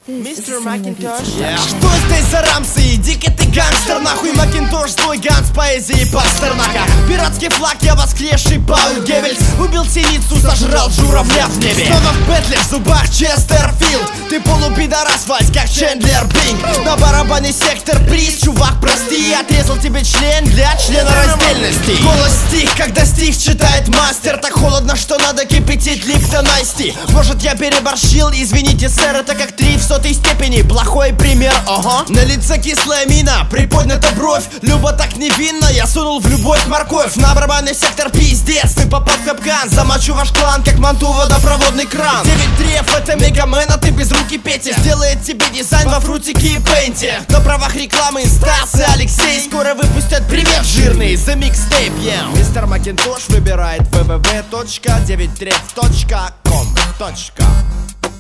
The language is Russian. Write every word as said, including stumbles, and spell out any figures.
Мистер Макинтош. Yeah. Что здесь за рамсы? Иди-ка ты гангстер, нахуй. Макинтош, злой ганс поэзии Пастернака. Пиратский флаг, я воскресший Пауль Геббельс. Убил синицу, сожрал журавля в небе. Снова в петле, в зубах Честерфилд. Ты полупидорас, Вась, как Чендлер Бинг. На барабане сектор приз, чувак, прости. Отрезал тебе член для члена раздельности. Голос стих, когда стих читает мастер. Так холодно, что надо кипятить Липтон Айсти. Может, я переборщил, извините, сэр. Это как три в сотой степени, плохой пример, ого. На лице кислая мина, приподнята бровь. Люба так невинна, я сунул в любовь морковь. На барабанный сектор пиздец, ты попал в капкан. Замочу ваш клан, как манту водопроводный кран. Девять треф, это мегамен, а ты без руки Петя. Сделает тебе дизайн во фрутике и пейнте. На правах рекламы Стас и Алексей скоро выпустят привет жирный за микстейп, yeah. Мистер Макинтош выбирает вэ вэ вэ точка девять треф точка ком.